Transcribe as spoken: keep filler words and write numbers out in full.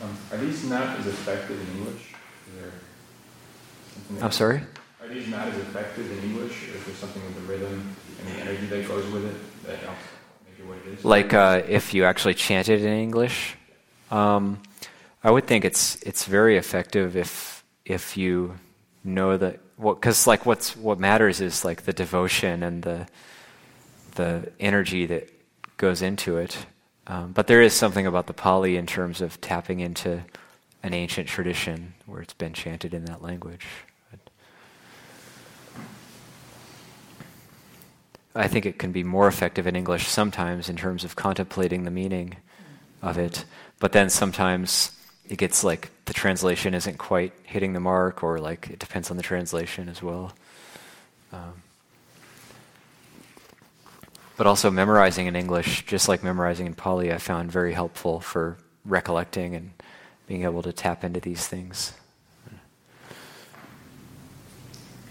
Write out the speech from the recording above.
Um, are these not as effective in English? Is there something I'm sorry? Are these not as effective in English, or is there something with the rhythm and the energy that goes with it that helps make it what it is? Like uh, if you actually chant it in English, um, I would think it's it's very effective if if you know that what because like what's what matters is like the devotion and the the energy that goes into it. Um, but there is something about the Pali in terms of tapping into an ancient tradition where it's been chanted in that language. I think it can be more effective in English sometimes in terms of contemplating the meaning of it, but then sometimes it gets like the translation isn't quite hitting the mark, or like it depends on the translation as well. Um, but also memorizing in English, just like memorizing in Pali, I found very helpful for recollecting and being able to tap into these things.